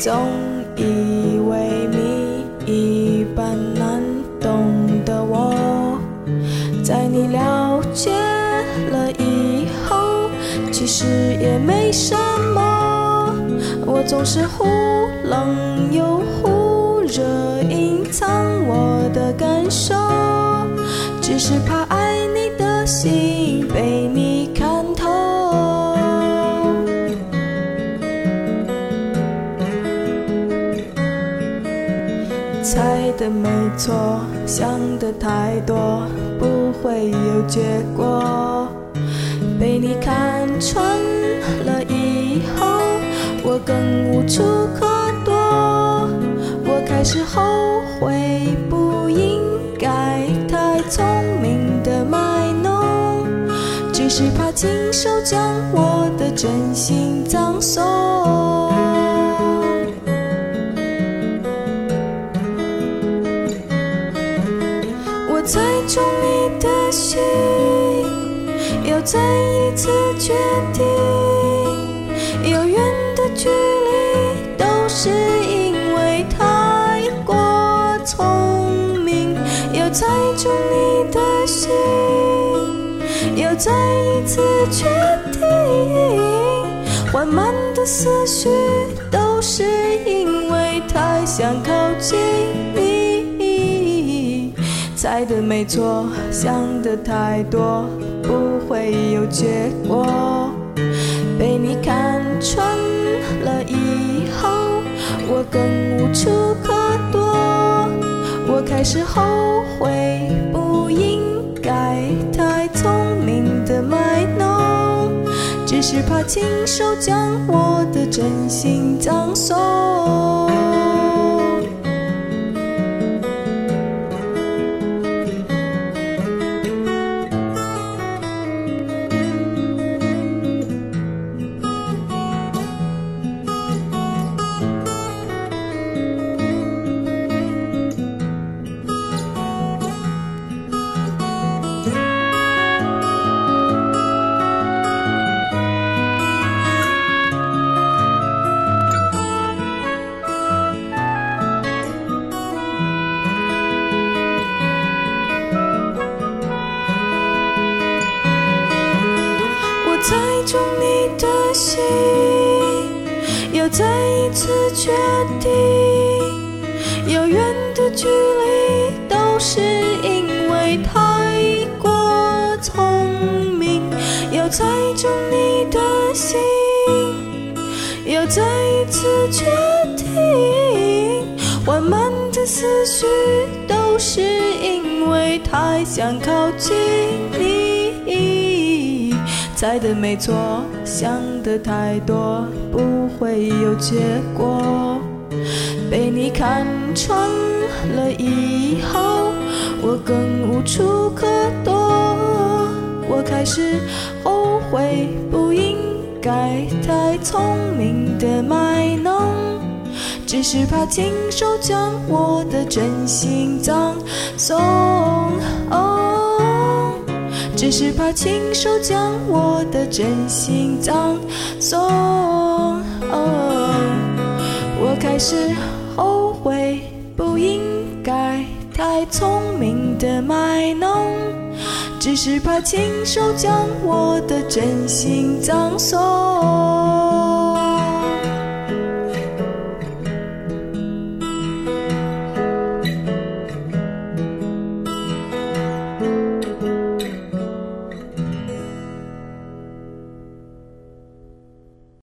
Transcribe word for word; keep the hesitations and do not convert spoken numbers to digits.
总以为谜一般难懂的我，在你了解了以后，其实也没什么。我总是忽冷又忽热，隐藏我的感受，只是怕爱你的心被你看透。猜的没错，想的太多，不会有结果。被你看穿了以后，我更无处可躲。我开始后悔，不应该太聪明的卖弄，只是怕亲手将我的真心葬送。我猜中你的心，又再一次决定，遥远的距离都是因为太过聪明。又猜中你的心，又再一次决定，缓慢的思绪都是因为太想靠近你。猜的没错，想的太多，不会有结果。被你看穿了以后，我更无处可躲。我开始后悔，不应该太聪明的卖弄，只是怕亲手将我的真心葬送。猜中你的心，又再一次决定，遥远的距离都是因为太过聪明。又猜中你的心，又再一次决定，缓慢的思绪都是因为太想靠近你。猜的没错，想的太多，不会有结果。被你看穿了以后，我更无处可躲。我开始后悔，不应该太聪明的卖弄，只是怕亲手将我的真心葬送。只是怕亲手将我的真心葬送。我开始后悔，不应该太聪明的卖弄，只是怕亲手将我的真心葬送。